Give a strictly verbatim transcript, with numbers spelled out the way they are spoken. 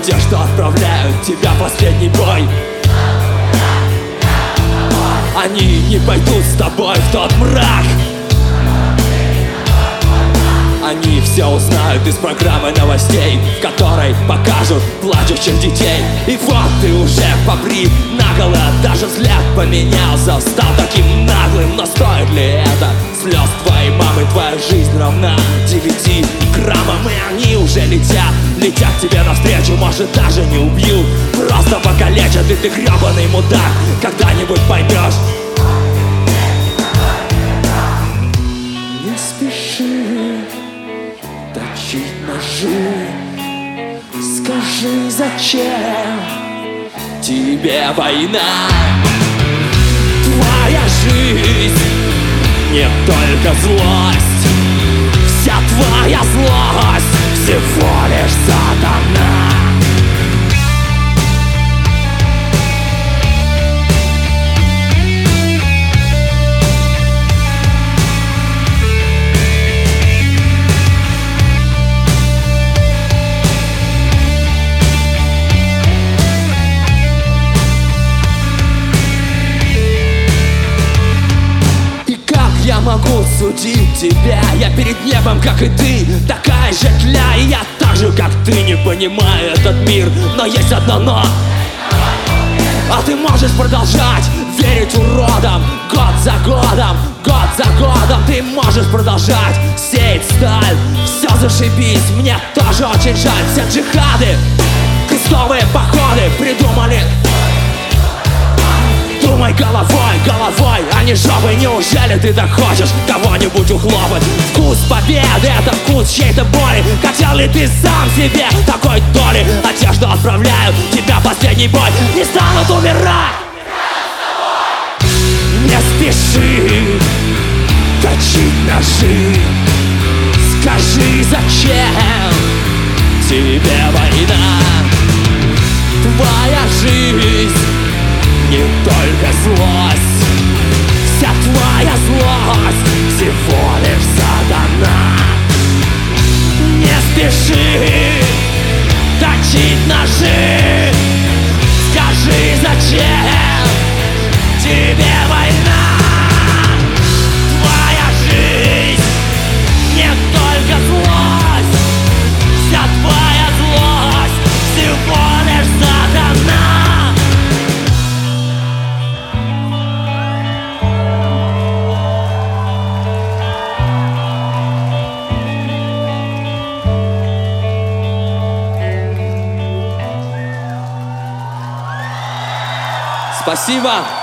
те, что отправляют тебя в последний бой. Они не пойдут с тобой в тот мрак. Они все узнают из программы новостей, в которой покажут плачущих детей. И вот ты уже побрит наголо, даже взгляд поменялся, стал таким наглым. Но стоит ли это слез твоей мамы? Твоя жизнь равна девяти граммам, и они уже летят, летят тебе навстречу. Может, даже не убьют, просто покалечат. И ты гребаный мудак, когда-нибудь поймешь. Не спеши точить ножи, скажи, зачем тебе война? Твоя жизнь не только злость, вся твоя злость всего лишь сатана. Я могу судить тебя, я перед небом, как и ты, такая же тля. И я так же, как ты, не понимаю этот мир. Но есть одно но. А ты можешь продолжать верить уродам, год за годом, год за годом. Ты можешь продолжать сеять сталь. Все зашибись, мне тоже очень жаль. Все джихады, крестовые походы придумали. Думай головой, головой, а не жопой. Неужели ты так хочешь кого-нибудь ухлопать? Вкус победы — это вкус чьей-то боли. Хотел ли ты сам себе такой доли? А те, что отправляют тебя в последний бой, не станут умирать. Не спеши точить ножи, скажи, зачем тебе война? Твоя жизнь не только злость, вся твоя злость всего лишь сатана. Не спеши точить ножи, скажи, зачем тебе война? Твоя жизнь не только злость, вся твоя злость всего лишь сатана. Спасибо.